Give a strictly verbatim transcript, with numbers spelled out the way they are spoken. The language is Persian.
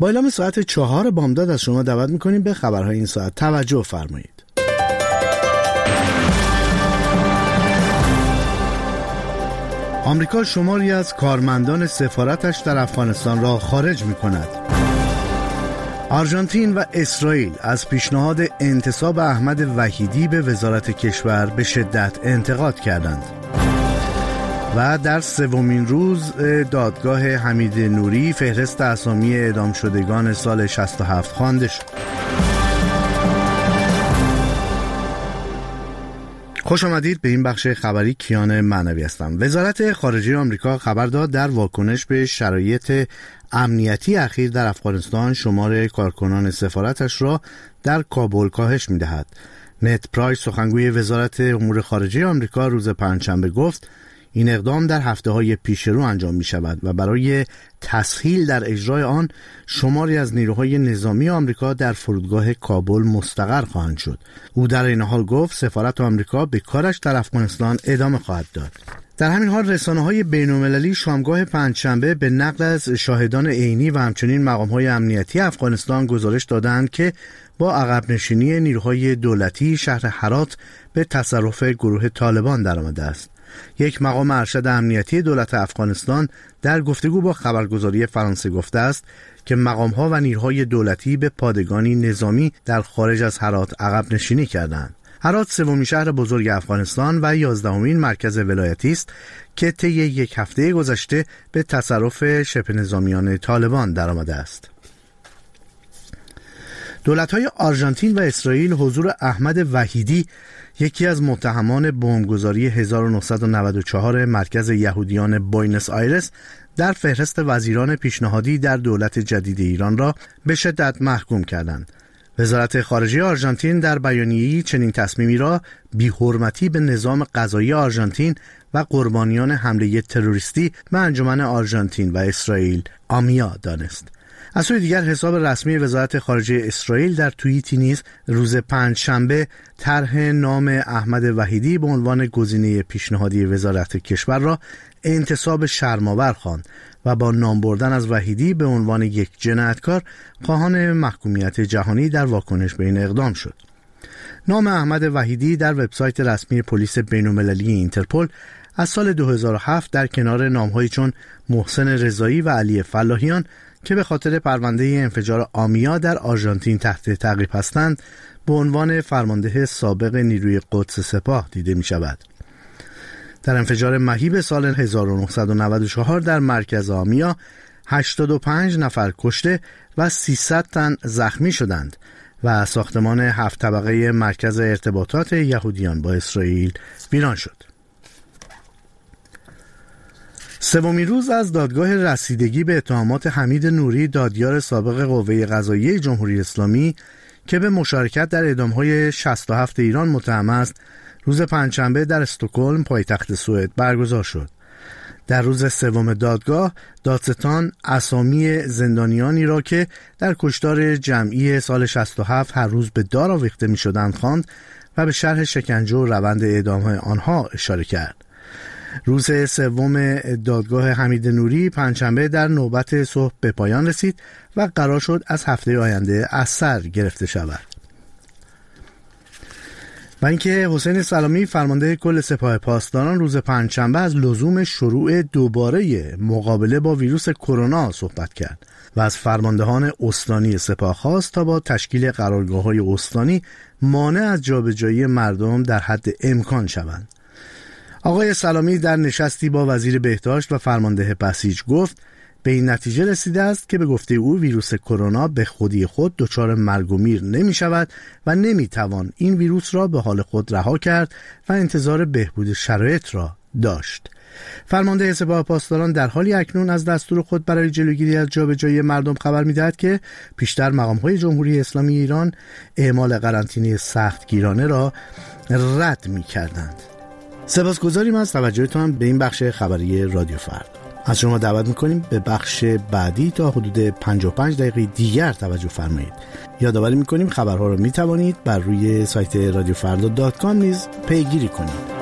با اعلام ساعت چهار بامداد از شما دعوت میکنیم به خبرهای این ساعت توجه فرمایید. آمریکا شماری از کارمندان سفارتش در افغانستان را خارج میکند. آرژانتین و اسرائیل از پیشنهاد انتصاب احمد وحیدی به وزارت کشور به شدت انتقاد کردند. و در سومین روز دادگاه حمید نوری فهرست اسامی اعدام شدگان سال شصت و هفت خوانده شد. خوش آمدید به این بخش خبری. کیان معنوی هستم. وزارت خارجه آمریکا خبر داد در واکنش به شرایط امنیتی اخیر در افغانستان شمار کارکنان سفارتش را در کابل کاهش می‌دهد. نت پرایس سخنگوی وزارت امور خارجه آمریکا روز پنجشنبه گفت این اقدام در هفته‌های پیش رو انجام می‌شود و برای تسهیل در اجرای آن شماری از نیروهای نظامی آمریکا در فرودگاه کابل مستقر خواهند شد. او در این حال گفت سفارت آمریکا به کارش در افغانستان ادامه خواهد داد. در همین حال رسانه‌های بین‌المللی شامگاه پنجشنبه به نقل از شاهدان عینی و همچنین مقام‌های امنیتی افغانستان گزارش دادند که با عقب نشینی نیروهای دولتی شهر هرات به تصرف گروه طالبان درآمده است. یک مقام ارشد امنیتی دولت افغانستان در گفتگو با خبرگزاری فرانسه گفته است که مقام‌ها و نیروهای دولتی به پادگانی نظامی در خارج از هرات عقب نشینی کردند. هرات سومین شهر بزرگ افغانستان و یازدهمین مرکز ولایتی است که طی یک هفته گذشته به تصرف شبه نظامیان طالبان درآمده است. دولت‌های آرژانتین و اسرائیل حضور احمد وحیدی، یکی از متهمان بمبگذاری هزار و نهصد و نود و چهار مرکز یهودیان بوینس آیرس، در فهرست وزیران پیشنهادی در دولت جدید ایران را به شدت محکوم کردند. وزارت خارجه آرژانتین در بیانیه‌ای چنین تصمیمی را بی‌حرمتی به نظام قضایی آرژانتین و قربانیان حمله تروریستی به انجمن آرژانتین و اسرائیل آمیا دانست. از سوی دیگر حساب رسمی وزارت خارجه اسرائیل در توییتی نیز روز پنجشنبه طرح نام احمد وحیدی به عنوان گزینه پیشنهادی وزارت کشور را انتصاب شرم‌آور خواند و با نام بردن از وحیدی به عنوان یک جنایتکار خواهان محکومیت جهانی در واکنش به این اقدام شد. نام احمد وحیدی در وبسایت رسمی پلیس بین‌المللی اینترپل از سال دو هزار و هفت در کنار نام‌هایی چون محسن رضایی و علی فلاحیان که به خاطر پرونده انفجار آمیا در آرژانتین تحت تعقیب هستند به عنوان فرمانده سابق نیروی قدس سپاه دیده می شود. در انفجار مهیب سال هزار و نهصد و نود و چهار در مرکز آمیا هشتاد و پنج نفر کشته و سیصد تن زخمی شدند و ساختمان هفت طبقه مرکز ارتباطات یهودیان با اسرائیل ویران شد. سومین روز از دادگاه رسیدگی به اتهامات حمید نوری، دادیار سابق قوه قضاییه جمهوری اسلامی که به مشارکت در اعدام‌های شصت و هفت ایران متهم است، روز پنجشنبه در استکهلم پایتخت سوئد برگزار شد. در روز سوم دادگاه، دادستان اسامی زندانیانی را که در کشتار جمعی سال شصت و هفت هر روز به دار آویخته می‌شدند خواند و به شرح شکنجه و روند اعدام‌های آنها اشاره کرد. روز سوم دادگاه حمید نوری پنجشنبه در نوبت صبح به پایان رسید و قرار شد از هفته آینده از سر گرفته شود. و اینکه حسین سلامی فرمانده کل سپاه پاسداران روز پنجشنبه از لزوم شروع دوباره مقابله با ویروس کرونا صحبت کرد و از فرماندهان استانی سپاه خواست تا با تشکیل قرارگاه‌های استانی مانع از جابجایی مردم در حد امکان شوند. آقای سلامی در نشستی با وزیر بهداشت و فرمانده بسیج گفت به این نتیجه رسیده است که به گفته او ویروس کرونا به خودی خود دچار مرگ و میر نمی شود و نمی توان این ویروس را به حال خود رها کرد و انتظار بهبود شرایط را داشت. فرمانده سپاه پاسداران در حالی اکنون از دستور خود برای جلوگیری از جابجایی مردم خبر می‌دهد که پیشتر مقام‌های جمهوری اسلامی ایران اعمال قرنطینه سختگیرانه را رد می‌کردند. سپاسگزاریم از توجهتان به این بخش خبری رادیو فردا. از شما دعوت میکنیم به بخش بعدی تا حدود پنجاه و پنج دقیقه دیگر توجه فرمایید. یادآوری میکنیم خبرها را میتوانید بر روی سایت رادیو فردا دات کام نیز پیگیری کنید.